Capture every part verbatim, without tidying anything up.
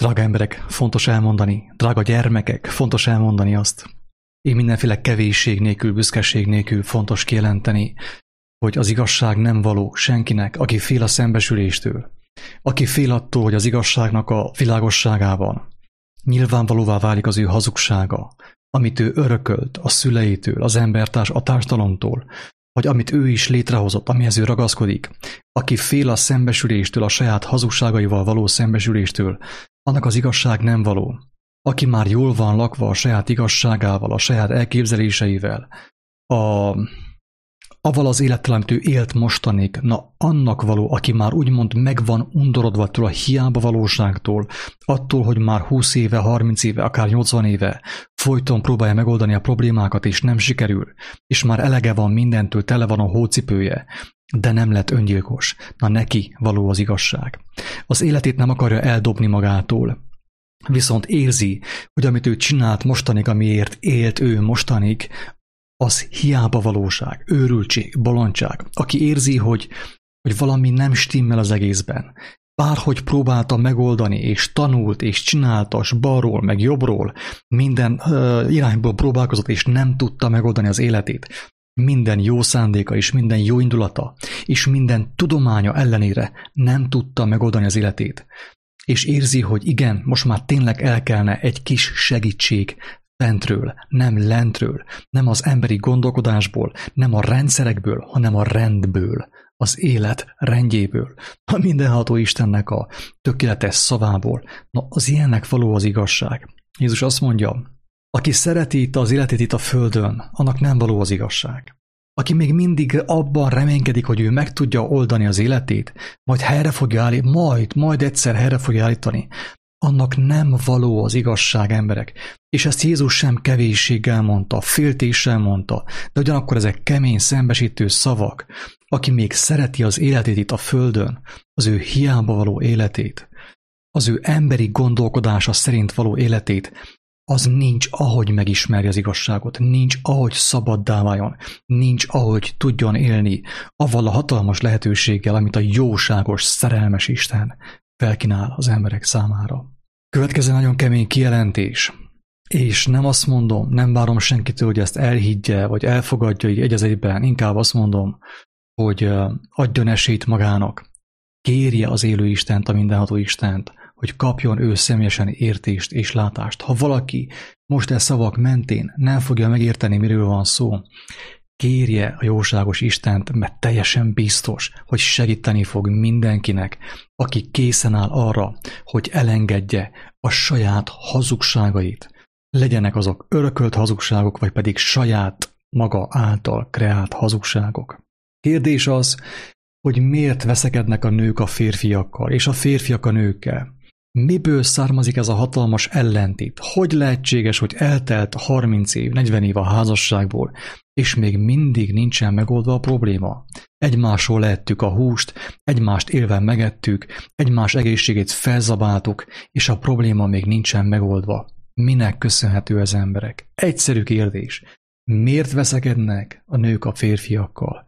Drága emberek, fontos elmondani, drága gyermekek, fontos elmondani azt. Én mindenféle kevésség nélkül, büszkeség nélkül fontos kijelenteni, hogy az igazság nem való senkinek, aki fél a szembesüléstől, aki fél attól, hogy az igazságnak a világosságában nyilvánvalóvá válik az ő hazugsága, amit ő örökölt a szüleitől, az embertárs, a társadalomtól, vagy amit ő is létrehozott, amihez ő ragaszkodik, aki fél a szembesüléstől, a saját hazugságaival való szembesüléstől, annak az igazság nem való. Aki már jól van lakva a saját igazságával, a saját elképzeléseivel, a, avval az élettel, amit ő élt mostanig, na annak való, aki már úgymond meg van undorodva attól a hiába valóságtól, attól, hogy már húsz éve, harminc éve, akár nyolcvan éve folyton próbálja megoldani a problémákat, és nem sikerül, és már elege van mindentől, tele van a hócipője, de nem lett öngyilkos. Na neki való az igazság. Az életét nem akarja eldobni magától, viszont érzi, hogy amit ő csinált mostanig, amiért élt ő mostanig, az hiába valóság, őrültség, bolondság. Aki érzi, hogy, hogy valami nem stimmel az egészben, bárhogy próbálta megoldani, és tanult, és csinálta, s balról, meg jobbról, minden uh, irányból próbálkozott, és nem tudta megoldani az életét. Minden jó szándéka és minden jó indulata, és minden tudománya ellenére nem tudta megoldani az életét. És érzi, hogy igen, most már tényleg elkelne egy kis segítség fentről, nem lentről, nem az emberi gondolkodásból, nem a rendszerekből, hanem a rendből, az élet rendjéből, a mindenható Istennek a tökéletes szavából. Na, az ilyennek való az igazság. Jézus azt mondja, aki szereti itt az életét itt a földön, annak nem való az igazság. Aki még mindig abban reménykedik, hogy ő meg tudja oldani az életét, majd helyre fogja állítani, majd, majd egyszer helyre fogja állítani, annak nem való az igazság, emberek. És ezt Jézus sem kevésséggel mondta, féltéssel mondta, de ugyanakkor ezek kemény, szembesítő szavak. Aki még szereti az életét itt a földön, az ő hiába való életét, az ő emberi gondolkodása szerint való életét, az nincs, ahogy megismerje az igazságot, nincs, ahogy szabaddá váljon, nincs, ahogy tudjon élni avval a hatalmas lehetőséggel, amit a jóságos, szerelmes Isten felkínál az emberek számára. Következő nagyon kemény kijelentés, és nem azt mondom, nem várom senkitől, hogy ezt elhiggye, vagy elfogadja így egy az egyben, inkább azt mondom, hogy adjon esélyt magának, kérje az élő Istent, a mindenható Istent, hogy kapjon ő személyesen értést és látást. Ha valaki most e szavak mentén nem fogja megérteni, miről van szó, kérje a jóságos Istent, mert teljesen biztos, hogy segíteni fog mindenkinek, aki készen áll arra, hogy elengedje a saját hazugságait. Legyenek azok örökölt hazugságok, vagy pedig saját maga által kreált hazugságok. Kérdés az, hogy miért veszekednek a nők a férfiakkal, és a férfiak a nőkkel. Miből származik ez a hatalmas ellentét? Hogy lehetséges, hogy eltelt harminc év, negyven év a házasságból, és még mindig nincsen megoldva a probléma? Egymásról lehettük a húst, egymást élve megettük, egymás egészségét felzabáltuk, és a probléma még nincsen megoldva. Minek köszönhető ez, emberek? Egyszerű kérdés. Miért veszekednek a nők a férfiakkal?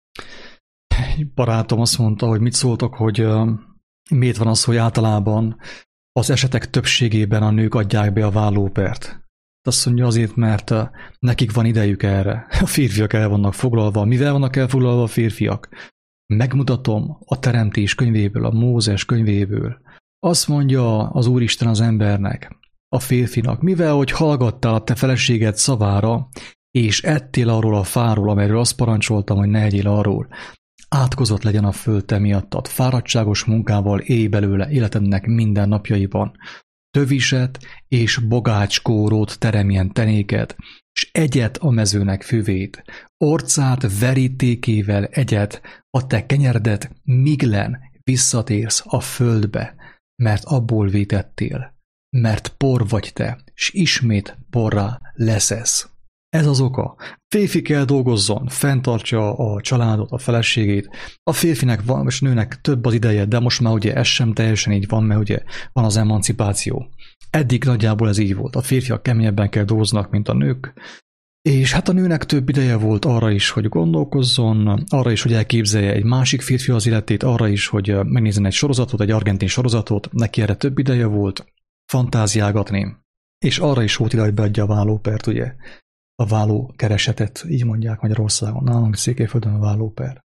Egy barátom azt mondta, hogy mit szóltok, hogy miért van az, hogy általában az esetek többségében a nők adják be a vállópert. Azt mondja azért, mert nekik van idejük erre. A férfiak el vannak foglalva. Mivel vannak elfoglalva a férfiak? Megmutatom a Teremtés könyvéből, a Mózes könyvéből. Azt mondja az Úristen az embernek, a férfinak, mivel hogy hallgattál a te feleséged szavára, és ettél arról a fáról, amelyről azt parancsoltam, hogy ne egyél arról, átkozott legyen a föld te miattad, fáradtságos munkával élj belőle életednek minden napjaiban. Töviset és bogácskórót teremjen tenéked, s egyet a mezőnek füvét, orcát verítékével egyet a te kenyerdet, miglen visszatérsz a földbe, mert abból vétettél, mert por vagy te, s ismét porrá leszesz. Ez az oka. Férfi kell dolgozzon, fenntartsa a családot, a feleségét. A férfinek van, és nőnek több az ideje, de most már ugye ez sem teljesen így van, mert ugye van az emancipáció. Eddig nagyjából ez így volt. A férfiak keményebben kell dolgoznak, mint a nők. És hát a nőnek több ideje volt arra is, hogy gondolkozzon, arra is, hogy elképzelje egy másik férfi az életét, arra is, hogy megnézzen egy sorozatot, egy argentin sorozatot, neki erre több ideje volt. fantáziálgatni, és arra is volt ide, hogy beadja a vállópert, ugye? A vállókeresetet, így mondják Magyarországon. Nálunk Székelyföldön a vállóper.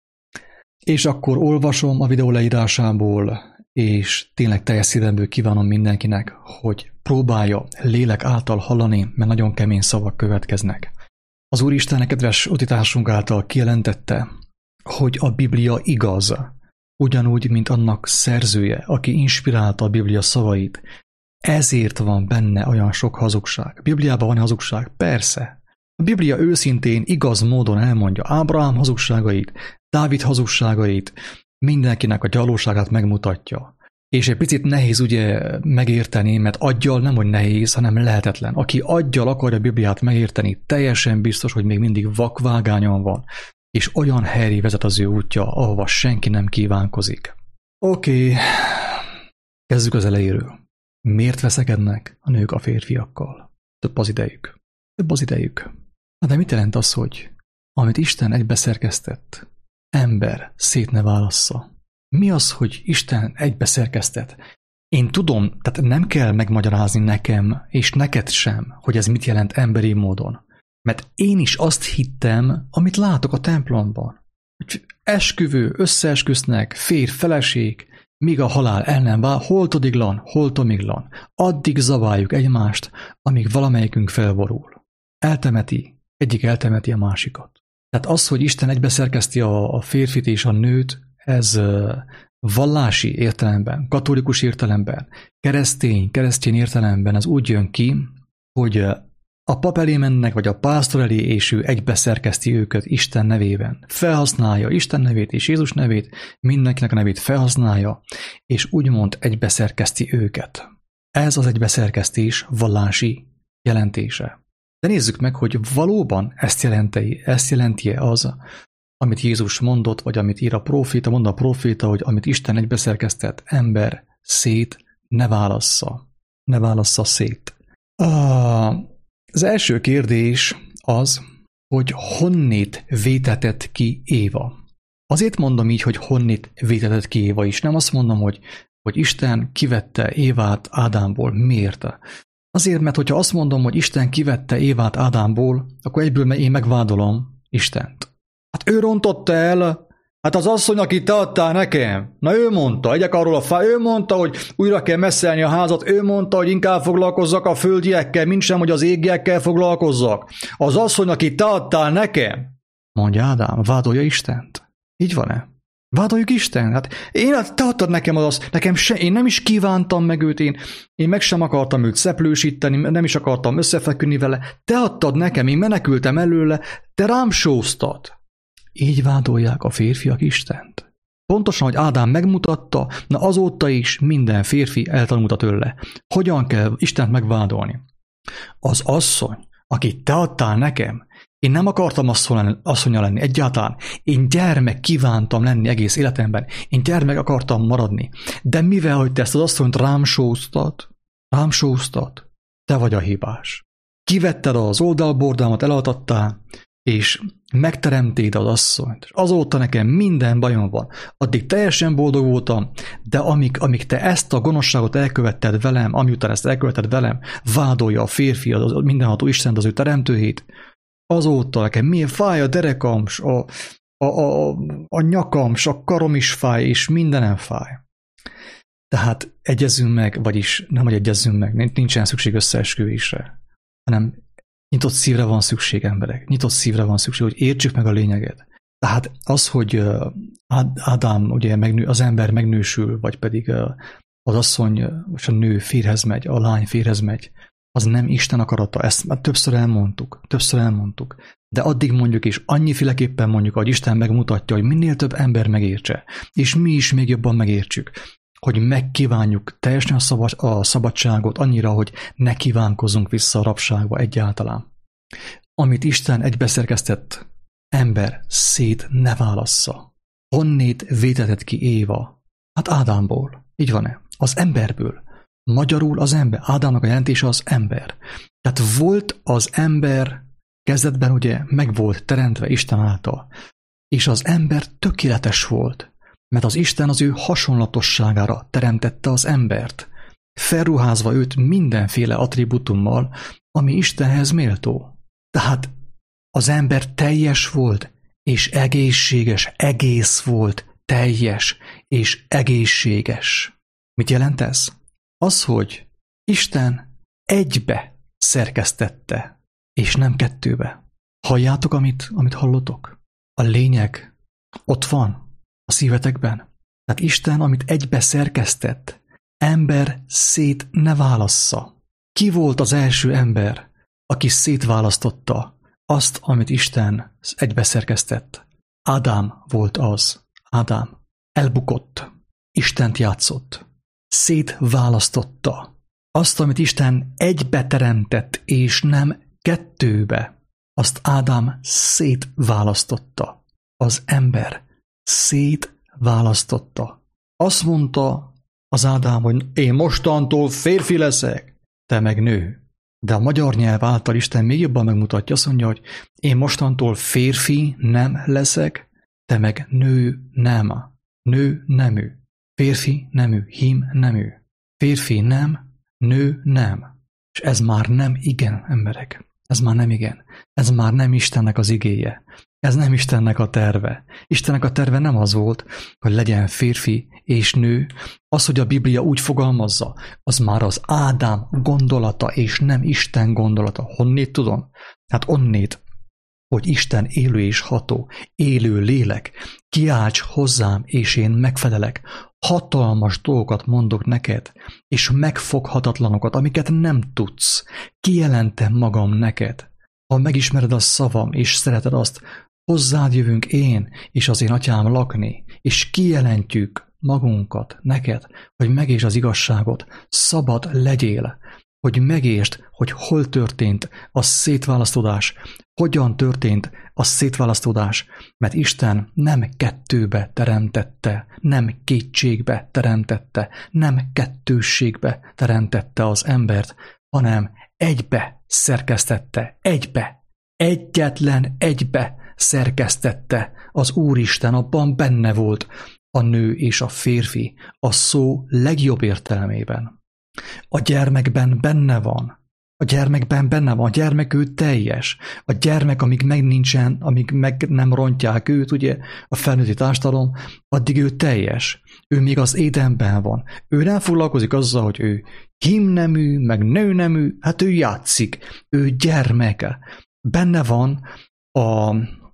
És akkor olvasom a videó leírásából, és tényleg teljes szívemből kívánom mindenkinek, hogy próbálja lélek által hallani, mert nagyon kemény szavak következnek. Az Úristen kedves utitársunk által kijelentette, hogy a Biblia igaz, ugyanúgy, mint annak szerzője, aki inspirálta a Biblia szavait. Ezért van benne olyan sok hazugság. A Bibliában van hazugság? Persze. A Biblia őszintén, igaz módon elmondja Ábrahám hazugságait, Dávid hazugságait, mindenkinek a gyalóságát megmutatja. És egy picit nehéz ugye megérteni, mert aggyal nem, hogy nehéz, hanem lehetetlen. Aki aggyal akarja a Bibliát megérteni, teljesen biztos, hogy még mindig vakvágányon van, és olyan helyre vezet az ő útja, ahova senki nem kívánkozik. Oké, okay. Kezdjük az elejéről. Miért veszekednek a nők a férfiakkal? Több az idejük. Több az idejük. De mit jelent az, hogy amit Isten egybeszerkesztett, ember szét ne válassza? Mi az, hogy Isten egybeszerkesztett? Én tudom, tehát nem kell megmagyarázni nekem, és neked sem, hogy ez mit jelent emberi módon. Mert én is azt hittem, amit látok a templomban. Hogy esküvő, összeesküsznek, férj, feleség, míg a halál el nem vál, holtodiglan, holtomiglan. Addig zabáljuk egymást, amíg valamelyikünk felborul. Eltemeti, egyik eltemeti a másikat. Tehát az, hogy Isten egybeszerkeszti a, a férfit és a nőt, ez vallási értelemben, katolikus értelemben, keresztény, keresztény értelemben ez úgy jön ki, hogy a pap elé mennek, vagy a pásztor elé, és ő egybeszerkeszti őket Isten nevében. Felhasználja Isten nevét és Jézus nevét, mindenkinek a nevét felhasználja, és úgymond egybeszerkeszti őket. Ez az egybeszerkesztés vallási jelentése. De nézzük meg, hogy valóban ezt jelenti, ezt jelenti-e az, amit Jézus mondott, vagy amit ír a próféta, mond a próféta, hogy amit Isten egybeszerkesztett, ember szét ne válassza. Ne válassza szét. Az első kérdés az, hogy honnét vétetett ki Éva. Azért mondom így, hogy honnét vétetett ki Éva is. Nem azt mondom, hogy, hogy Isten kivette Évát Ádámból. Miért? Azért, mert hogyha azt mondom, hogy Isten kivette Évát Ádámból, akkor egyből én megvádolom Istent. Hát ő rontotta el, hát az asszony, aki te adtál nekem. Na ő mondta, egyek arról a fá, ő mondta, hogy újra kell messzelni a házat, ő mondta, hogy inkább foglalkozzak a földiekkel, mint sem, hogy az égiekkel foglalkozzak. Az asszony, aki te adtál nekem. Mondja Ádám, vádolja Istent. Így van-e? Vádoljuk Isten? Hát én, te adtad nekem az azt, nekem se, én nem is kívántam meg őt, én, én meg sem akartam őt szeplősíteni, nem is akartam összefeküdni vele, te adtad nekem, én menekültem előle, te rám sóztad. Így vádolják a férfiak Istent. Pontosan, hogy Ádám megmutatta, na azóta is minden férfi eltanulta tőle. Hogyan kell Istent megvádolni? Az asszony, akit te adtál nekem, én nem akartam asszonya lenni egyáltalán. Én gyermek kívántam lenni egész életemben. Én gyermek akartam maradni. De mivel, hogy te ezt az asszonyt rám sóztad, rám sóztad, te vagy a hibás. Kivetted az oldalbordámat, elaltattál, és megteremtéd az asszonyt. És azóta nekem minden bajom van. Addig teljesen boldog voltam, de amíg, amíg te ezt a gonoszságot elkövetted velem, amiután ezt elkövetted velem, vádolja a férfi, az mindenható Isten, az ő teremtőjét, azóta nekem milyen fáj a derekam, a, a, a, a nyakam, a karom is fáj, és mindenem fáj. Tehát egyezzünk meg, vagyis nem, hogy egyezzünk meg, nincsen szükség összeesküvésre, hanem nyitott szívre van szükség, emberek. Nyitott szívre van szükség, hogy értsük meg a lényeget. Tehát az, hogy Ádám, ugye megnő, az ember megnősül, vagy pedig az asszony, vagy a nő férhez megy, a lány férhez megy, az nem Isten akarata. Ezt már többször elmondtuk. Többször elmondtuk. De addig mondjuk, és annyiféleképpen mondjuk, hogy Isten megmutatja, hogy minél több ember megértse, és mi is még jobban megértsük, hogy megkívánjuk teljesen a, szabad, a szabadságot annyira, hogy ne kívánkozzunk vissza a rabságba egyáltalán. Amit Isten egybeszerkesztett, ember szét ne válassza. Honnét vétetett ki Éva? Hát Ádámból. Így van-e? Az emberből. Magyarul az ember. Ádámnak a jelentése az ember. Tehát volt az ember, kezdetben ugye meg volt teremtve Isten által. És az ember tökéletes volt. Mert az Isten az ő hasonlatosságára teremtette az embert. felruházva őt mindenféle attribútummal, ami Istenhez méltó. Tehát az ember teljes volt, és egészséges, egész volt, teljes és egészséges. Mit jelent ez? Az, hogy Isten egybe szerkesztette, és nem kettőbe. Halljátok, amit, amit hallotok? A lényeg ott van a szívetekben. Tehát Isten, amit egybe szerkesztett, ember szét ne válassza. Ki volt az első ember, aki szétválasztotta azt, amit Isten egybe szerkesztett? Ádám volt az. Ádám elbukott. Istent játszott. Szétválasztotta azt, amit Isten egybe teremtett, és nem kettőbe. Azt Ádám szétválasztotta. Az ember szétválasztotta. Azt mondta az Ádám, hogy én mostantól férfi leszek, te meg nő. De a magyar nyelv által Isten még jobban megmutatja, azt mondja, hogy én mostantól férfi nem leszek, te meg nő nem. Nő nemű. Férfi nemű. Hím nemű. Férfi nem, nő nem. És ez már nem igen, emberek. Ez már nem igen. Ez már nem Istennek az igéje. Ez nem Istennek a terve. Istennek a terve nem az volt, hogy legyen férfi és nő. Az, hogy a Biblia úgy fogalmazza, az már az Ádám gondolata, és nem Isten gondolata. Honnét tudom? Hát onnét, hogy Isten élő és ható, élő lélek, kiálts hozzám, és én megfelelek. Hatalmas dolgokat mondok neked, és megfoghatatlanokat, amiket nem tudsz. Kijelentem magam neked. Ha megismered a szavam, és szereted azt, hozzád jövünk én, és az én atyám lakni, és kijelentjük magunkat neked, hogy megértsd az igazságot, szabad legyél, hogy megértsd, hogy hol történt a szétválasztódás, hogyan történt a szétválasztódás, mert Isten nem kettőbe teremtette, nem kétségbe teremtette, nem kettősségbe teremtette az embert, hanem egybe szerkesztette, egybe, egyetlen egybe szerkesztette az Úristen, abban benne volt a nő és a férfi, a szó legjobb értelmében. A gyermekben benne van. A gyermekben benne van. A gyermek ő teljes. A gyermek, amíg meg nincsen, amíg meg nem rontják őt, ugye, a felnőtti társadalom, addig ő teljes. Ő még az Édenben van. Ő nem foglalkozik azzal, hogy ő hímnemű, meg nőnemű, hát ő játszik. Ő gyermeke. Benne van a,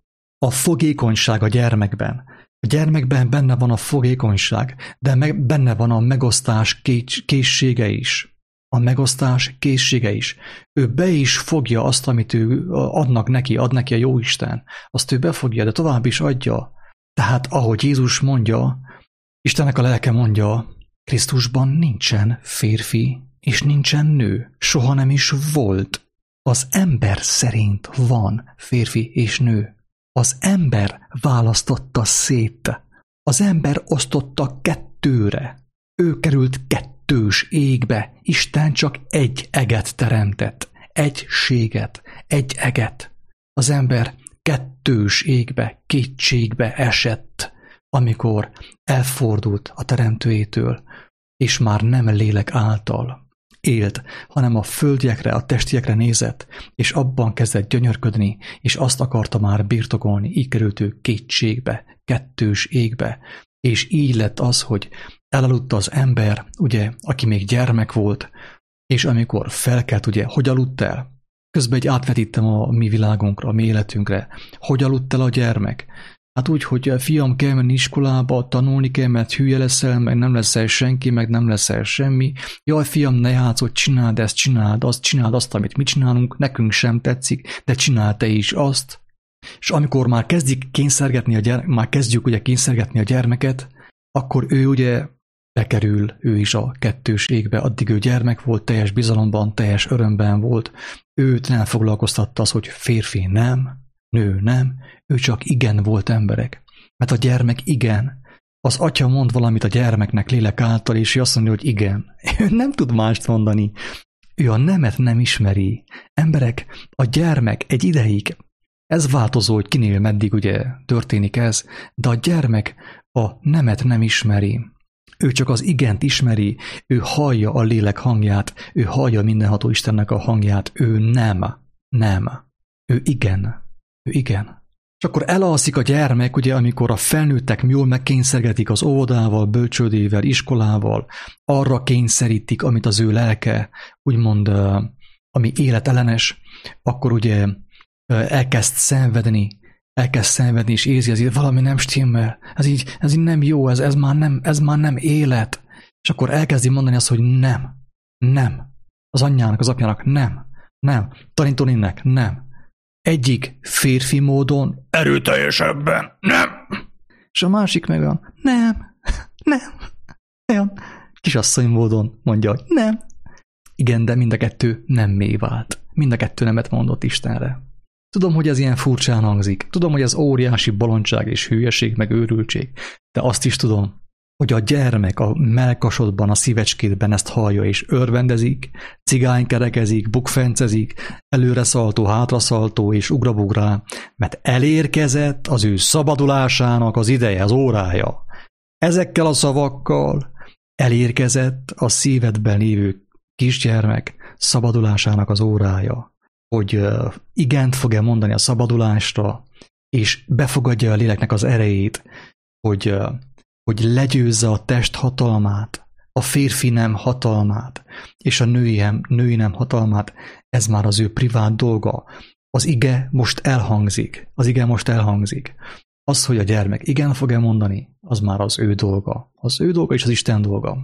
a fogékonyság a gyermekben. A gyermekben benne van a fogékonyság, de meg, benne van a megosztás készsége is. A megosztás készsége is. Ő be is fogja azt, amit ő adnak neki, ad neki a Jóisten. Azt ő befogja, de tovább is adja. Tehát ahogy Jézus mondja, Istennek a lelke mondja, Krisztusban nincsen férfi és nincsen nő. Soha nem is volt. Az ember szerint van férfi és nő. Az ember választotta szét. Az ember osztotta kettőre. Ő került kettős égbe. Isten csak egy eget teremtett. Egységet. Egy eget. Az ember kettős égbe, kétségbe esett, amikor elfordult a teremtőjétől, és már nem lélek által élt, hanem a földiekre, a testiekre nézett, és abban kezdett gyönyörködni, és azt akarta már birtokolni, így került ő kétségbe, kettős égbe, és így lett az, hogy elaludt az ember, ugye, aki még gyermek volt, és amikor felkelt, ugye, hogy aludt el? Közben egy átvetítem a mi világunkra, a mi életünkre. Hogy aludt el a gyermek? Hát úgy, hogy fiam, kell menni iskolába, tanulni kell, mert hülye leszel, meg nem leszel senki, meg nem leszel semmi. Jaj, fiam, ne játszod, csináld ezt, csináld azt, csináld azt, amit mi csinálunk, nekünk sem tetszik, de csináld te is azt. És amikor már kezdik kényszergetni a gyermek, már kezdjük ugye kényszergetni a gyermeket, akkor ő ugye bekerül, ő is a kettős égbe, addig ő gyermek volt, teljes bizalomban, teljes örömben volt. Őt nem foglalkoztatta az, hogy férfi nem, nő nem, ő csak igen volt emberek. Mert a gyermek igen. Az atya mond valamit a gyermeknek lélek által, és ő azt mondja, hogy igen. Ő nem tud mást mondani. Ő a nemet nem ismeri. Emberek, a gyermek egy ideig, ez változó, hogy kinél meddig ugye történik ez, de a gyermek a nemet nem ismeri. Ő csak az igent ismeri, ő hallja a lélek hangját, ő hallja mindenható Istennek a hangját, ő nem, nem, ő igen, ő igen. És akkor elalszik a gyermek, ugye, amikor a felnőttek jól megkényszergetik az óvodával, bölcsődével, iskolával, arra kényszerítik, amit az ő lelke, úgymond, ami életellenes, akkor ugye elkezd szenvedni, elkezd szenvedni, és érzi, ez így valami nem stimmel, ez így, ez így nem jó, ez, ez, már nem, ez már nem élet. És akkor elkezdi mondani azt, hogy nem, nem. Az anyjának, az apjának nem, nem. Tanítónénnek nem. Egyik férfi módon erőteljesebben nem. És a másik meg olyan nem, nem. Olyan kisasszony módon mondja, hogy nem. Igen, de mind a kettő nemmé vált. Mind a kettő nemet mondott Istenre. Tudom, hogy ez ilyen furcsán hangzik. Tudom, hogy ez óriási bolondság és hülyeség, meg őrültség. De azt is tudom, hogy a gyermek a mellkasodban, a szívecskédben ezt hallja és örvendezik, cigánykerekezik, bukfencezik, előreszaltó, hátraszaltó és ugrabugrál, mert elérkezett az ő szabadulásának az ideje, az órája. Ezekkel a szavakkal elérkezett a szívedben lévő kisgyermek szabadulásának az órája, hogy igent fog-e mondani a szabadulásra, és befogadja a léleknek az erejét, hogy, hogy legyőzze a test hatalmát, a férfi nem hatalmát, és a női, női nem hatalmát, ez már az ő privát dolga. Az ige most elhangzik, az ige most elhangzik. Az, hogy a gyermek igen fog-e mondani, az már az ő dolga. Az ő dolga és az Isten dolga.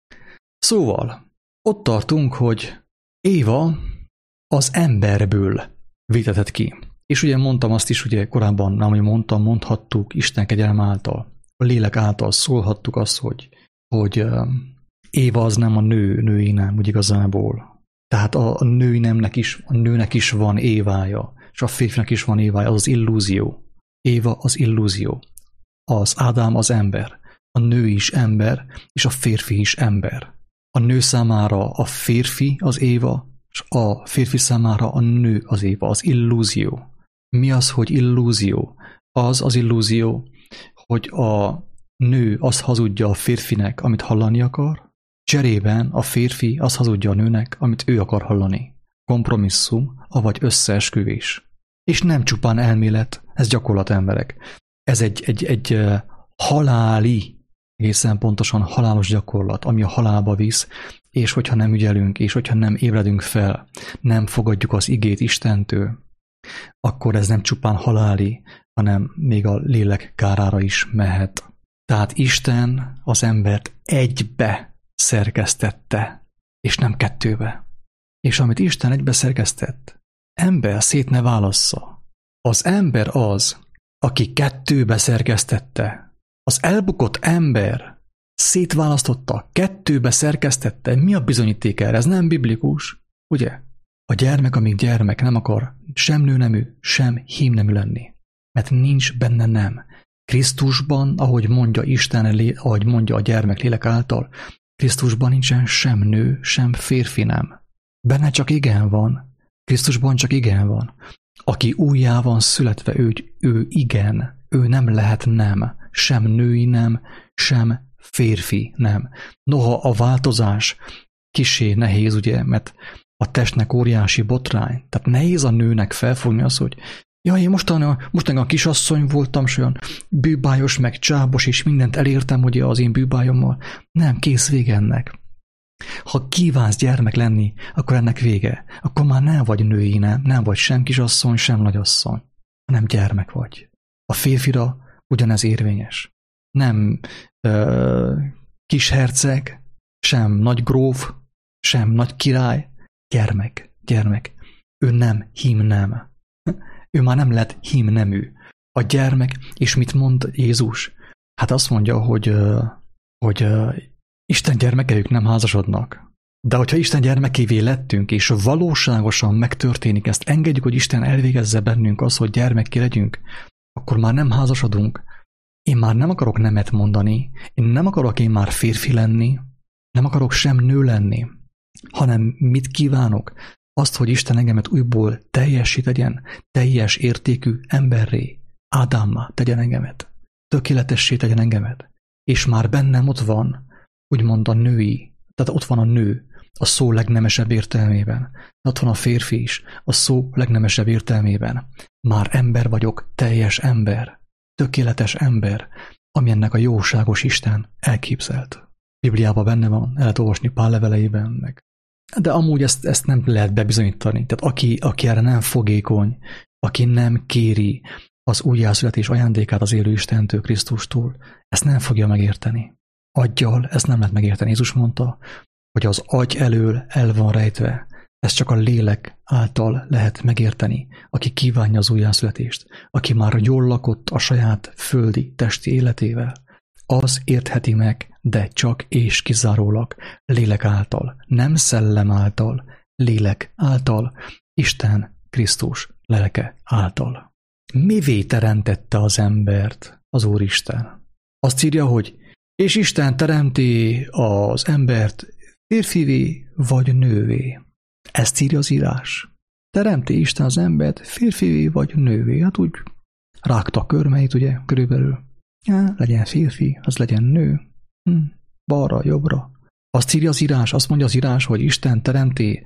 Szóval, ott tartunk, hogy Éva az emberből vétetett ki. És ugye mondtam azt is, ugye korábban, ahogy mondtam, mondhattuk Isten kegyelme által, a lélek által szólhattuk azt, hogy, hogy Éva az nem a nő, női nem, úgy igazából. Tehát a női nemnek is, a nőnek is van Évája, és a férfinak is van Évája, az az illúzió. Éva az illúzió. Az Ádám az ember. A nő is ember, és a férfi is ember. A nő számára a férfi az Éva, és a férfi számára a nő az Éva, az illúzió. Mi az, hogy illúzió? Az az illúzió, hogy a nő azt hazudja a férfinek, amit hallani akar, cserében a férfi azt hazudja a nőnek, amit ő akar hallani. Kompromisszum, avagy összeesküvés. És nem csupán elmélet, ez gyakorlat, emberek. Ez egy, egy, egy haláli, egészen pontosan halálos gyakorlat, ami a halálba visz, és hogyha nem ügyelünk, és hogyha nem ébredünk fel, nem fogadjuk az igét Istentől, akkor ez nem csupán haláli, hanem még a lélek kárára is mehet. Tehát Isten az embert egybe szerkesztette, és nem kettőbe. És amit Isten egybe szerkesztett, ember szét ne válassza. Az ember az, aki kettőbe szerkesztette. Az elbukott ember szétválasztotta, kettőbe szerkesztette. Mi a bizonyíték erre? Ez nem biblikus, ugye? A gyermek, amíg gyermek, nem akar sem nőnemű, sem hímnemű lenni. Mert nincs benne nem. Krisztusban, ahogy mondja Isten, ahogy mondja a gyermek lélek által, Krisztusban nincsen sem nő, sem férfi nem. Benne csak igen van. Krisztusban csak igen van. Aki újjá van születve, ő, ő igen, ő nem lehet nem. Sem női nem, sem férfi nem. Noha a változás kissé nehéz, ugye, mert a testnek óriási botrány. Tehát nehéz a nőnek felfogni azt, hogy jaj, én mostan, mostan a kisasszony voltam, s olyan bűbájos, meg csábos, és mindent elértem, ugye, az én bűbájommal. Nem, kész vége ennek. Ha kívánsz gyermek lenni, akkor ennek vége. Akkor már nem vagy női, nem, nem vagy sem kisasszony, sem nagyasszony, hanem gyermek vagy. A férfira ugyanez érvényes. Nem ö, kis herceg, sem nagy gróf, sem nagy király, gyermek, gyermek. Ő nem hím nem. Ő már nem lett hím nemű. A gyermek, és mit mond Jézus? Hát azt mondja, hogy, hogy Isten gyermekeik nem házasodnak. De hogyha Isten gyermekévé lettünk, és valóságosan megtörténik, ezt engedjük, hogy Isten elvégezze bennünk azt, hogy gyermekké legyünk, akkor már nem házasodunk. Én már nem akarok nemet mondani, én nem akarok én már férfi lenni, nem akarok sem nő lenni, hanem mit kívánok? Azt, hogy Isten engemet újból teljesít tegyen, teljes értékű emberré, Ádámmá tegyen engemet, tökéletessé tegyen engemet. És már bennem ott van úgymond a női, tehát ott van a nő, a szó legnemesebb értelmében. Ott van a férfi is, a szó legnemesebb értelmében. Már ember vagyok, teljes ember, tökéletes ember, ami ennek a jóságos Isten elképzelt. Bibliában benne van, el lehet olvasni Pál leveleiben meg. De amúgy ezt, ezt nem lehet bebizonyítani. Tehát aki, aki erre nem fogékony, aki nem kéri az újjászületés ajándékát az élő Istentől, Krisztustól, ezt nem fogja megérteni. Aggyal ezt nem lehet megérteni. Jézus mondta, hogy az agy elől el van rejtve. Ezt csak a lélek által lehet megérteni, aki kívánja az újjászületést, aki már jól lakott a saját földi testi életével. Az értheti meg, de csak és kizárólag lélek által, nem szellem által, lélek által, Isten Krisztus lelke által. Mivé teremtette az embert az Úristen? Azt írja, hogy és Isten teremti az embert férfivé vagy nővé. Ezt írja az írás. Teremti Isten az embert férfivé vagy nővé. Hát úgy rágta a körmeit, ugye, körülbelül. Ja, legyen férfi, az legyen nő. Hm, balra, jobbra. Azt írja az írás, azt mondja az írás, hogy Isten teremti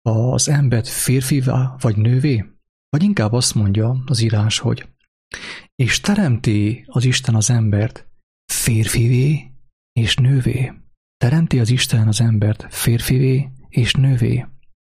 az embert férfivá vagy nővé. Vagy inkább azt mondja az írás, hogy és teremti az Isten az embert férfivé és nővé. Teremti az Isten az embert férfivé és nővé.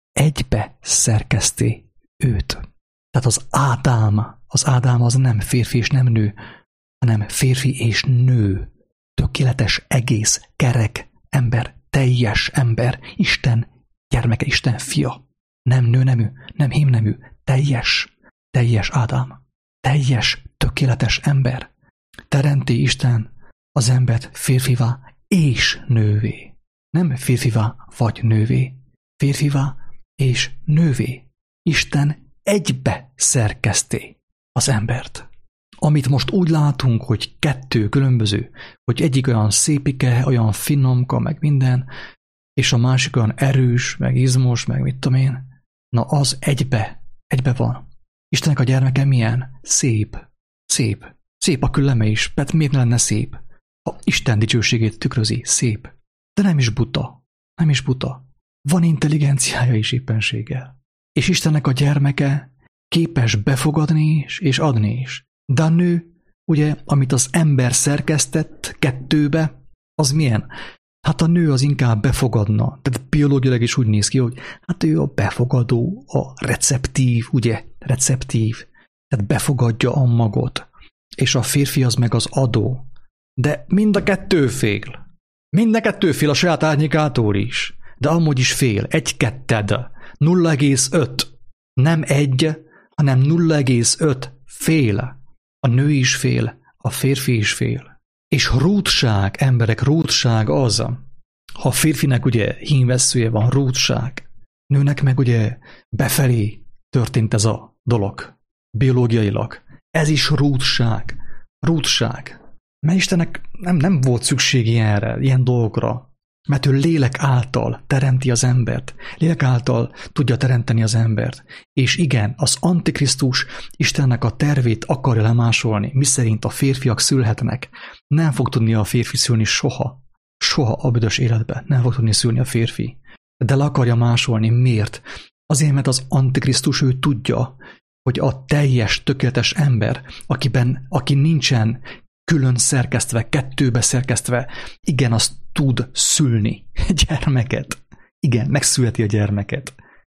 Egybe szerkeszti őt. Tehát az Ádám, az Ádám az nem férfi és nem nő, hanem férfi és nő. Tökéletes, egész, kerek ember, teljes ember, Isten gyermeke, Isten fia. Nem nőnemű, nem hímnemű, teljes, teljes Ádám. Teljes, tökéletes ember. Teremti Isten az embert férfivá és nővé. Nem férfivá vagy nővé. Férfivá és nővé. Isten egybe szerkeszti az embert. Amit most úgy látunk, hogy kettő különböző, hogy egyik olyan szépike, olyan finomka, meg minden, és a másik olyan erős, meg izmos, meg mit tudom én, na az egybe, egybe van. Istennek a gyermeke milyen? Szép. Szép. Szép a külleme is, mert miért ne lenne szép? Ha Isten dicsőségét tükrözi, szép. De nem is buta. Nem is buta. Van intelligenciája is éppenséggel. És Istennek a gyermeke képes befogadni is, és adni is. De a nő, ugye, amit az ember szerkesztett kettőbe, az milyen? Hát a nő az inkább befogadna. Tehát biológiailag is úgy néz ki, hogy hát ő a befogadó, a receptív, ugye, receptív. Tehát befogadja a magot. És a férfi az meg az adó. De mind a kettő fél. Mind a kettő fél a saját árnyékától is. De amúgy is fél. Egy-ketted. nulla egész öt. Nem egy, hanem nulla egész öt fél. A nő is fél, a férfi is fél. És rúdság, emberek, rúdság az, ha a férfinek ugye hímvesszője van, rúdság. Nőnek meg ugye befelé történt ez a dolog. Biológiailag. Ez is rúdság. Rúdság. Mert Istennek nem, nem volt szükség ilyenre, ilyen dolgokra. Mert ő lélek által teremti az embert. Lélek által tudja teremteni az embert. És igen, az Antikrisztus Istennek a tervét akarja lemásolni, miszerint a férfiak szülhetnek. Nem fog tudni a férfi szülni soha. Soha a büdös életben nem fog tudni szülni a férfi. De le akarja másolni. Miért? Azért, mert az Antikrisztus ő tudja, hogy a teljes, tökéletes ember, akiben, aki nincsen külön szerkesztve, kettőbe szerkesztve, igen, azt tud szülni gyermeket. Igen, megszületi a gyermeket.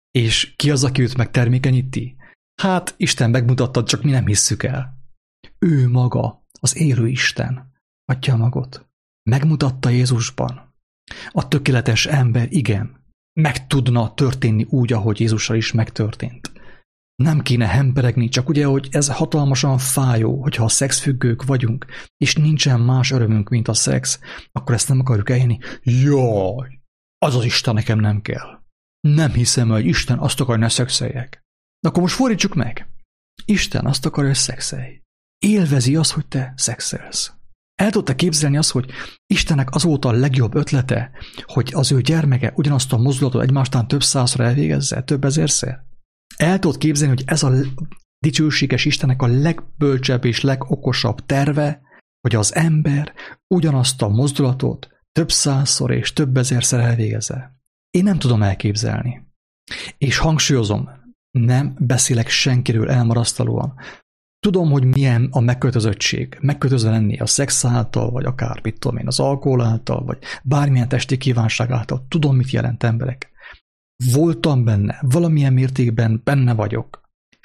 És ki az, aki őt megtermékenyíti? Hát, Isten megmutatta, csak mi nem hisszük el. Ő maga, az élő Isten, adja magot. Megmutatta Jézusban. A tökéletes ember, igen, meg tudna történni úgy, ahogy Jézussal is megtörtént. Nem kéne hemperegni, csak ugye, hogy ez hatalmasan fájó, hogyha a szexfüggők vagyunk, és nincsen más örömünk, mint a szex, akkor ezt nem akarjuk elhinni. Jaj, az az Isten nekem nem kell. Nem hiszem, hogy Isten azt akarja, hogy ne szexeljek. De akkor most fordítsuk meg. Isten azt akarja, hogy szexelj. Élvezi az, hogy te szexelsz. El tudta képzelni azt, hogy Istennek az volt a legjobb ötlete, hogy az ő gyermeke ugyanazt a mozdulatot egymástán több százszor elvégezze, több ezerszer? El tudod képzelni, hogy ez a dicsőséges Istennek a legbölcsebb és legokosabb terve, hogy az ember ugyanazt a mozdulatot több százszor és több ezerszer elvégezze. Én nem tudom elképzelni. És hangsúlyozom, nem beszélek senkiről elmarasztalóan. Tudom, hogy milyen a megkötözöttség. Megkötözve lenni a szex által, vagy akár, mit tudom én, az alkohol által, vagy bármilyen testi kívánság által. Tudom, mit jelent emberek. Voltam benne, valamilyen mértékben benne vagyok.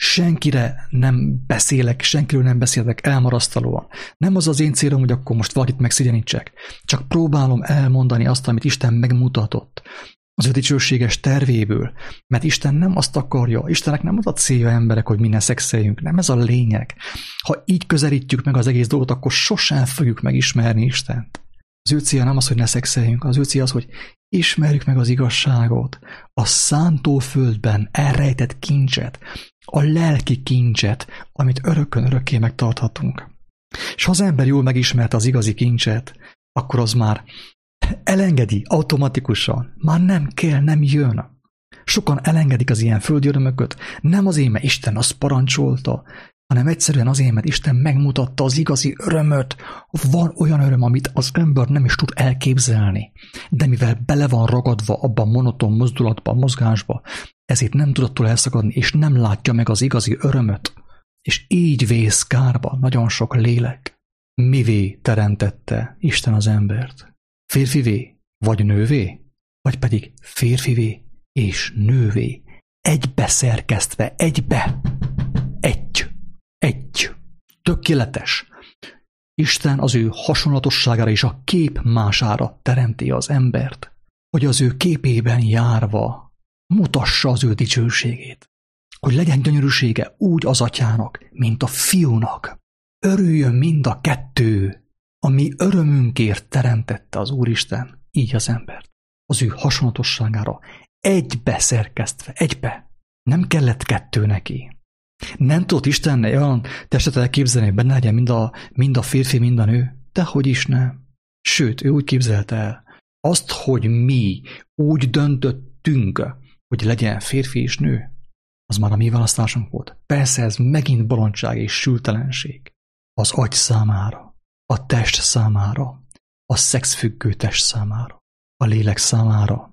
Senkire nem beszélek, senkiről nem beszélek elmarasztalóan. Nem az az én célom, hogy akkor most valakit megszigyenítsek. Csak próbálom elmondani azt, amit Isten megmutatott az ő dicsőséges tervéből, mert Isten nem azt akarja, Istennek nem az a célja, emberek, hogy minden szexeljünk, nem ez a lényeg. Ha így közelítjük meg az egész dolgot, akkor sosem fogjuk megismerni Istent. Az ő célja nem az, hogy ne szexeljünk, az ő célja az, hogy ismerjük meg az igazságot, a szántóföldben elrejtett kincset, a lelki kincset, amit örökön örökké megtarthatunk. És ha az ember jól megismerte az igazi kincset, akkor az már elengedi automatikusan, már nem kell, nem jön. Sokan elengedik az ilyen földi örömöket, nem azért, mert Isten azt parancsolta, hanem egyszerűen azért, mert Isten megmutatta az igazi örömöt. Van olyan öröm, amit az ember nem is tud elképzelni, de mivel bele van ragadva abban a monoton mozdulatban, mozgásba, ezért nem tud attól elszakadni, és nem látja meg az igazi örömöt. És így vész kárba nagyon sok lélek. Mivé teremtette Isten az embert? Férfivé, vagy nővé, vagy pedig férfivé és nővé, egybe szerkesztve, egybe, egy, egy, tökéletes. Isten az ő hasonlatosságára és a kép mására teremti az embert, hogy az ő képében járva mutassa az ő dicsőségét, hogy legyen gyönyörűsége úgy az atyának, mint a fiúnak. Örüljön mind a kettő, ami örömünkért teremtette az Úristen, így az embert. Az ő hasonlatosságára egybe szerkesztve, egybe. Nem kellett kettő neki. Nem tudott Isten olyan testet elképzelni, hogy benne legyen mind a, mind a férfi, mind a nő? Dehogy is nem. Sőt, ő úgy képzelte el. Azt, hogy mi úgy döntöttünk, hogy legyen férfi és nő, az már a mi választásunk volt. Persze ez megint bolondság és sültelenség. Az agy számára, a test számára, a szexfüggő test számára, a lélek számára.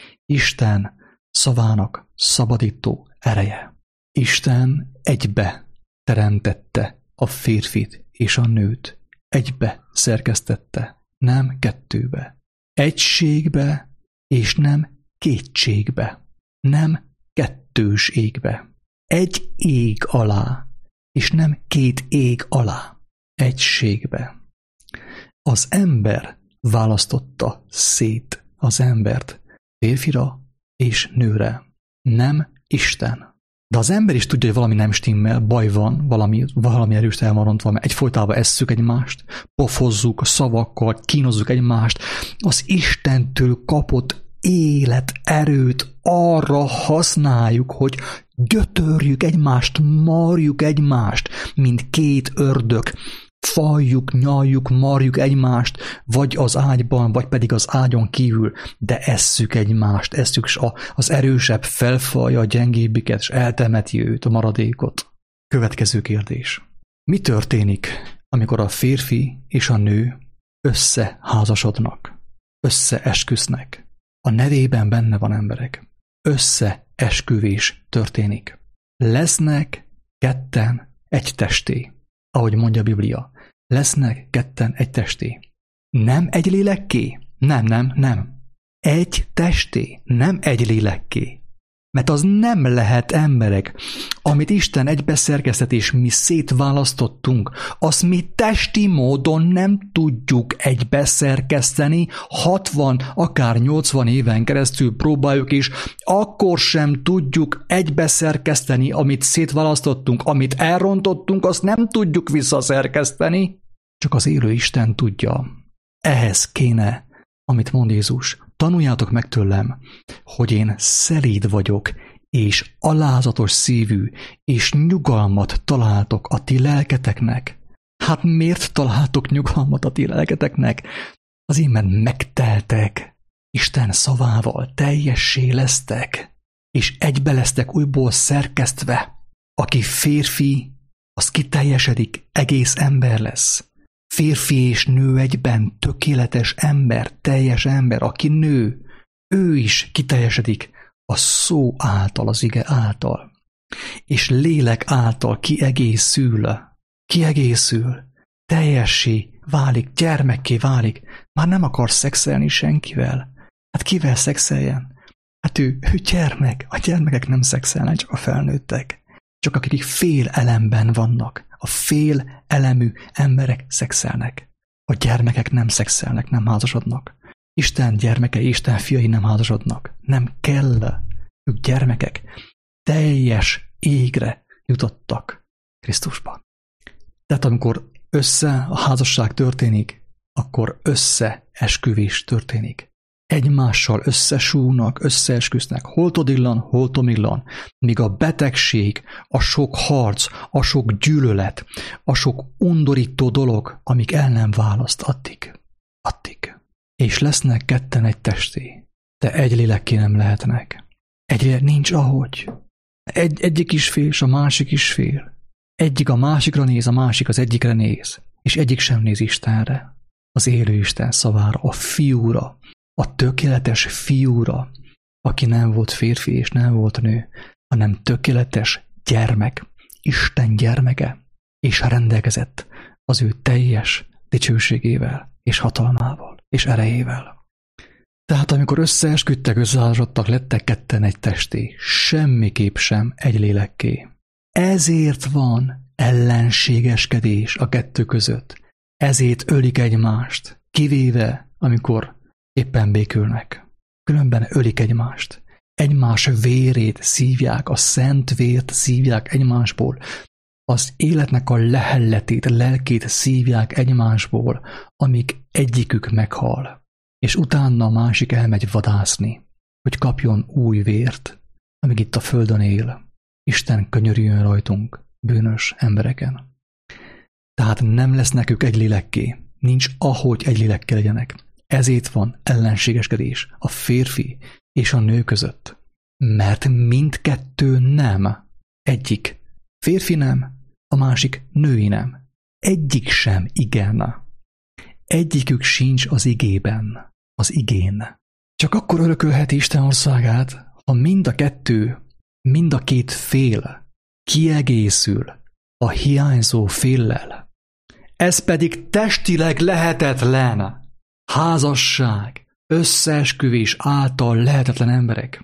Isten szavának szabadító ereje. Isten egybe teremtette a férfit és a nőt. Egybe szerkesztette, nem kettőbe. Egységbe és nem kétségbe. Nem kettős égbe. Egy ég alá, és nem két ég alá. Egységbe. Az ember választotta szét az embert férfira és nőre. Nem Isten. De az ember is tudja, hogy valami nem stimmel, baj van, valami, valami erőst el van rontva, mert egyfolytában esszük egymást, pofozzuk a szavakkal, kínozzuk egymást. Az Istentől kapott élet, erőt arra használjuk, hogy gyötörjük egymást, marjuk egymást, mint két ördög. Fajjuk, nyaljuk, marjuk egymást, vagy az ágyban, vagy pedig az ágyon kívül, de esszük egymást, esszük, és az erősebb felfalja a gyengébbiket, és eltemeti őt, a maradékot. Következő kérdés. Mi történik, amikor a férfi és a nő összeházasodnak, összeesküsznek? A nevében benne van, emberek. Összeesküvés történik. Lesznek ketten egy testé. Ahogy mondja a Biblia, lesznek ketten egy testé. Nem egy lélekké? Nem, nem, nem. Egy testé, nem egy lélekké. Mert az nem lehet, emberek. Amit Isten egybeszerkesztett és mi szétválasztottunk, azt mi testi módon nem tudjuk egybeszerkeszteni, hatvan, akár nyolcvan éven keresztül próbáljuk is, akkor sem tudjuk egybeszerkeszteni, amit szétválasztottunk, amit elrontottunk, azt nem tudjuk visszaszerkeszteni. Csak az élő Isten tudja. Ehhez kéne, amit mond Jézus, tanuljátok meg tőlem, hogy én szelíd vagyok, és alázatos szívű, és nyugalmat találtok a ti lelketeknek. Hát miért találtok nyugalmat a ti lelketeknek? Azért, mert megteltek, Isten szavával teljessé lesztek, és egybe lesztek újból szerkesztve. Aki férfi, az kiteljesedik, egész ember lesz. férfi és nő egyben, tökéletes ember, teljes ember, aki nő, ő is kiteljesedik a szó által, az ige által, és lélek által kiegészül, kiegészül, teljessé válik, gyermekké válik, már nem akar szexelni senkivel. Hát kivel szexeljen? Hát ő, ő gyermek, a gyermekek nem szexelnek, csak a felnőttek. Csak akik fél elemben vannak, a fél elemű emberek szexelnek. A gyermekek nem szexelnek, nem házasodnak. Isten gyermekei, Isten fiai nem házasodnak. Nem kell. Ők gyermekek. Teljes égre jutottak Krisztusban. Tehát amikor össze a házasság történik, akkor összeesküvés történik. Egymással összesúlnak, összeesküsznek, hol todillan, hol tomillan, míg a betegség, a sok harc, a sok gyűlölet, a sok undorító dolog, amíg el nem választ, addig, addig. És lesznek ketten egy testé, de egy lélekké nem lehetnek. Egyre nincs ahogy. Egy, egyik is fél, és a másik is fél. Egyik a másikra néz, a másik az egyikre néz, és egyik sem néz Istenre, az élő Isten szavára, a fiúra, a tökéletes fiúra, aki nem volt férfi és nem volt nő, hanem tökéletes gyermek, Isten gyermeke, és rendelkezett az ő teljes dicsőségével, és hatalmával, és erejével. Tehát amikor összeesküdtek, összeházasodtak, lettek ketten egy testé, semmiképp sem egy lélekké. Ezért van ellenségeskedés a kettő között. Ezért ölik egymást, kivéve, amikor éppen békülnek. Különben ölik egymást. Egymás vérét szívják, a szent vért szívják egymásból. Az életnek a lehelletét, lelkét szívják egymásból, amíg egyikük meghal. És utána a másik elmegy vadászni, hogy kapjon új vért, amíg itt a földön él. Isten könyörüljön rajtunk, bűnös embereken. Tehát nem lesznek ők egy lélekké. Nincs ahogy egy lélekkel legyenek. Ezért van ellenségeskedés a férfi és a nő között. Mert mindkettő nem. Egyik férfi nem, a másik női nem. Egyik sem igen. Egyikük sincs az igében, az igén. Csak akkor örökölheti Isten országát, ha mind a kettő, mind a két fél kiegészül a hiányzó féllel. Ez pedig testileg lehetetlen. Házasság, összeesküvés által lehetetlen emberek.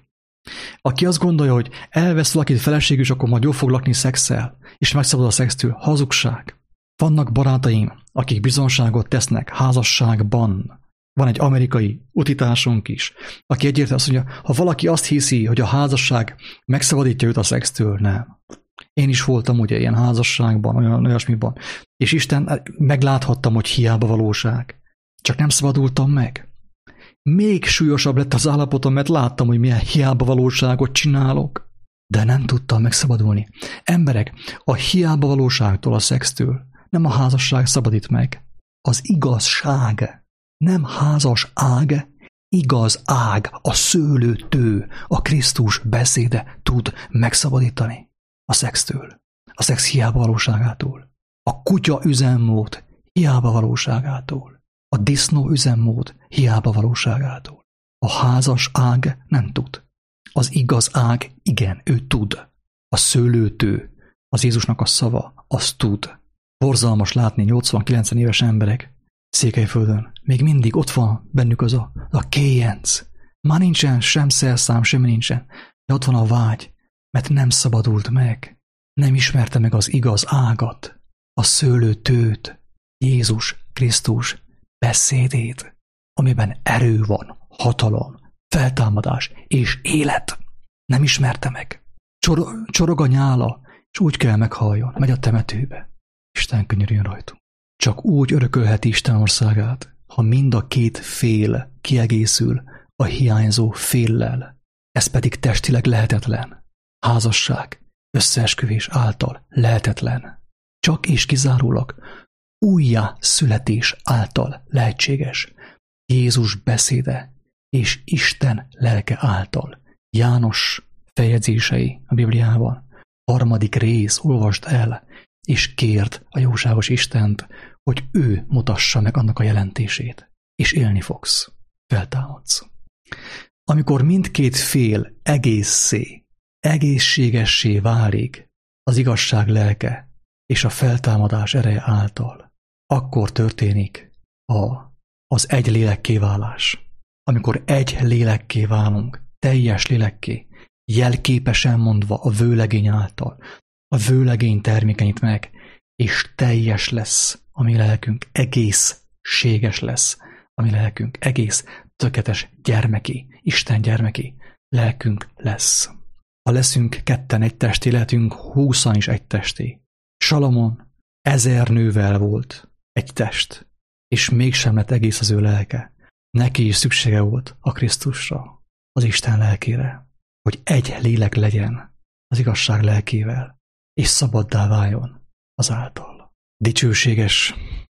Aki azt gondolja, hogy elvesz valakit feleségül, és akkor majd jól fog lakni szexel, és megszabadul a szextől, hazugság. Vannak barátaim, akik bizonságot tesznek házasságban. Van egy amerikai utitársunk is, aki egyértelműen azt mondja, ha valaki azt hiszi, hogy a házasság megszabadítja őt a szextől, nem. Én is voltam ugye ilyen házasságban, olyan olyasmiban, és Isten megláthattam, hogy hiába valóság. Csak nem szabadultam meg. Még súlyosabb lett az állapotom, mert láttam, hogy milyen hiába valóságot csinálok. De nem tudtam megszabadulni. Emberek, a hiába valóságtól, a szextől nem a házasság szabadít meg. Az igazság. Nem házas ág, igaz ág, a szőlőtő, a Krisztus beszéde tud megszabadítani a szextől, a szex hiába valóságától, a kutya üzemmód hiába valóságától, a disznó üzemmód hiába valóságától. A házas ág nem tud. Az igaz ág, igen, ő tud. A szőlőtő, az Jézusnak a szava, az tud. Borzalmas látni nyolcvan-kilencven éves emberek Székelyföldön. Még mindig ott van bennük az a, a kéjenc. Már nincsen sem szerszám, semmi nincsen. De ott van a vágy, mert nem szabadult meg. Nem ismerte meg az igaz ágat, a szőlőtőt, Jézus Krisztus beszédét, amiben erő van, hatalom, feltámadás és élet. Nem ismerte meg. Csor- csorog a nyála, és úgy kell meghalljon, megy a temetőbe. Isten könyörüljön rajtunk. Csak úgy örökölheti Isten országát, ha mind a két fél kiegészül a hiányzó féllel. Ez pedig testileg lehetetlen. Házasság, összeesküvés által lehetetlen. Csak és kizárólag újjá születés által lehetséges. Jézus beszéde és Isten lelke által. János feljegyzései a Bibliában. Harmadik rész, olvasd el, és kérd a jóságos Istent, hogy ő mutassa meg annak a jelentését, és élni fogsz, feltámadsz. Amikor mindkét fél egészé, egészségessé válik az igazság lelke és a feltámadás ereje által, akkor történik a, az egy lélekké válás. Amikor egy lélekké válunk, teljes lélekké, jelképesen mondva a vőlegény által, a vőlegény termékenyít meg, és teljes lesz a mi lelkünk, egészséges lesz a mi lelkünk, egész tökéletes gyermeki, Isten gyermeki lelkünk lesz. Ha leszünk ketten egy testé, lehetünk húszan is egy testé. Salamon ezer nővel volt egy test, és mégsem lett egész az ő lelke. Neki is szüksége volt a Krisztusra, az Isten lelkére, hogy egy lélek legyen az igazság lelkével, és szabaddá váljon azáltal. Dicsőséges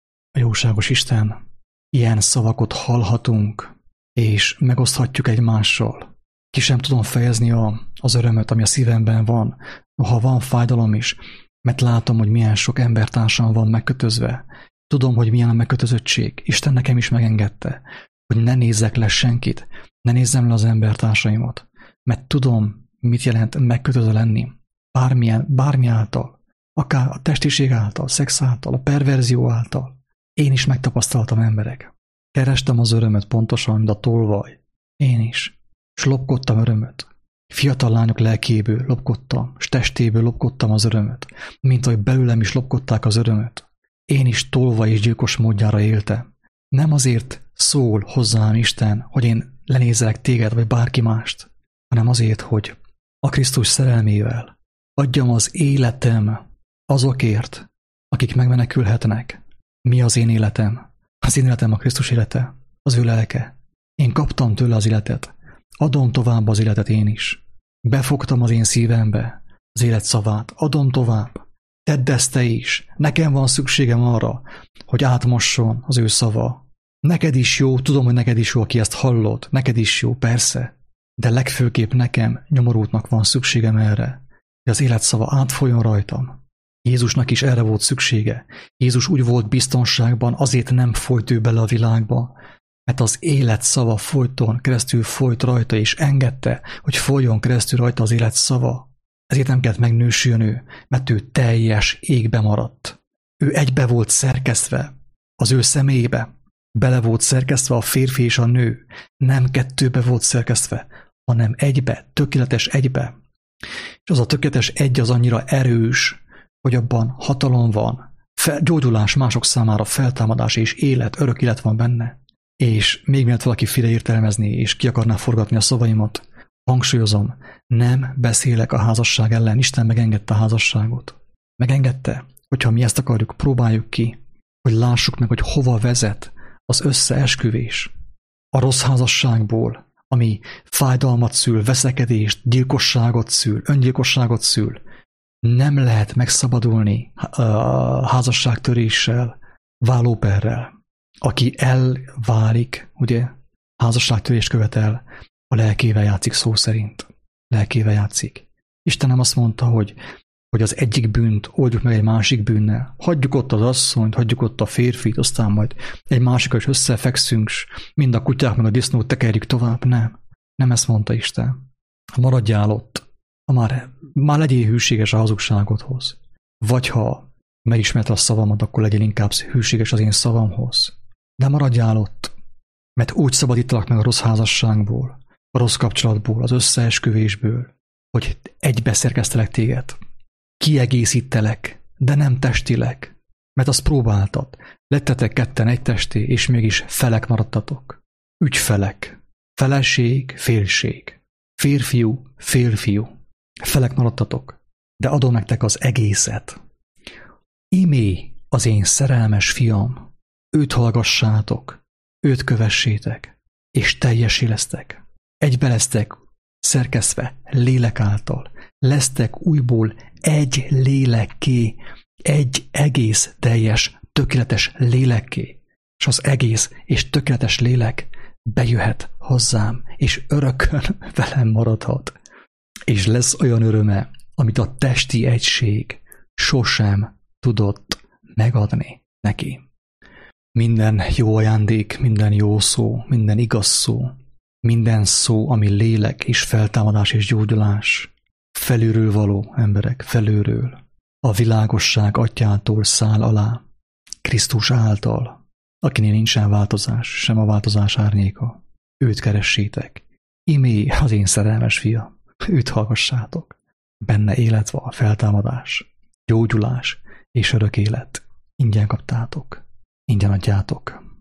a jóságos Isten, ilyen szavakat hallhatunk, és megoszthatjuk egymással. Ki sem tudom fejezni a, az örömöt, ami a szívemben van, ha van fájdalom is, mert látom, hogy milyen sok embertársam van megkötözve. Tudom, hogy milyen a megkötözöttség. Isten nekem is megengedte, hogy ne nézzek le senkit, ne nézzem le az embertársaimat, mert tudom, mit jelent megkötözve lenni. Bármilyen, bármi által, akár a testiség által, a szex által, a perverzió által. Én is megtapasztaltam emberek. Kerestem az örömöt pontosan, mint a tolvaj. Én is. És lopkodtam örömöt. Fiatal lányok lelkéből lopkodtam, és testéből lopkodtam az örömöt, mint ahogy belőlem is lopkodták az örömöt. Én is tolvaj és gyilkos módjára éltem. Nem azért szól hozzám Isten, hogy én lenézelek téged, vagy bárki mást, hanem azért, hogy a Krisztus szerelmével adjam az életem azokért, akik megmenekülhetnek. Mi az én életem? Az én életem a Krisztus élete, az ő lelke. Én kaptam tőle az életet, adom tovább az életet én is. Befogtam az én szívembe az élet szavát, adom tovább. Tedd ezt te is. Nekem van szükségem arra, hogy átmosson az ő szava. Neked is jó, tudom, hogy neked is jó, aki ezt hallod, neked is jó, persze. De legfőképp nekem, nyomorultnak van szükségem erre, hogy az élet szava átfolyjon rajtam. Jézusnak is erre volt szüksége. Jézus úgy volt biztonságban, azért nem folyt ő bele a világba, mert az élet szava folyton keresztül folyt rajta, és engedte, hogy folyjon keresztül rajta az élet szava. Ezért nem kellett megnősüljön ő, mert ő teljes égbe maradt. Ő egybe volt szerkesztve, az ő személyébe. Bele volt szerkesztve a férfi és a nő. Nem kettőbe volt szerkesztve, hanem egybe, tökéletes egybe. És az a tökéletes egy az annyira erős, hogy abban hatalom van, fel, gyógyulás mások számára, feltámadás és élet, örök élet van benne. És még mielőtt valaki félreértelmezni és ki akarná forgatni a szavaimat, hangsúlyozom, nem beszélek a házasság ellen, Isten megengedte a házasságot. Megengedte, hogyha mi ezt akarjuk, próbáljuk ki, hogy lássuk meg, hogy hova vezet az összeesküvés. A rossz házasságból, ami fájdalmat szül, veszekedést, gyilkosságot szül, öngyilkosságot szül, nem lehet megszabadulni a házasságtöréssel, válóperrel. Aki elválik, ugye, házasságtörést követel, a lelkével játszik szó szerint. Lelkével játszik. Isten nem azt mondta, hogy, hogy az egyik bűnt oldjuk meg egy másik bűnnel. Hagyjuk ott az asszonyt, hagyjuk ott a férfit, aztán majd egy másikkal is összefekszünk, s mind a kutyák meg a disznót tekerjük tovább. Nem. Nem ezt mondta Isten. Maradjál ott. Már, már legyél hűséges a hazugságodhoz. Vagy ha megismerted a szavamat, akkor legyél inkább hűséges az én szavamhoz. De maradjál ott, mert úgy szabadítalak meg a rossz házasságból, a rossz kapcsolatból, az összeesküvésből, hogy egybeszerkesztelek téged. Kiegészítelek, de nem testileg, mert azt próbáltad. Lettetek ketten egy testé, és mégis felek maradtatok. Ügyfelek, feleség, félség, férfiú, félfiú. Felek maradtatok, de adom nektek az egészet. Imé az én szerelmes fiam, őt hallgassátok, őt kövessétek, és teljesé lesztek. Egybe lesztek szerkesztve lélek által, lesztek újból egy lélekké, egy egész teljes, tökéletes lélekké, és az egész és tökéletes lélek bejöhet hozzám, és örökön velem maradhat. És lesz olyan öröme, amit a testi egység sosem tudott megadni neki. Minden jó ajándék, minden jó szó, minden igaz szó, minden szó, ami lélek és feltámadás és gyógyulás, felülről való emberek, felülről, a világosság atyától száll alá, Krisztus által, akinél nincsen változás, sem a változás árnyéka. Őt keressétek. Imé az én szerelmes fia, őt hallgassátok. Benne élet van, feltámadás, gyógyulás és örök élet. Ingyen kaptátok, ingyen adjátok.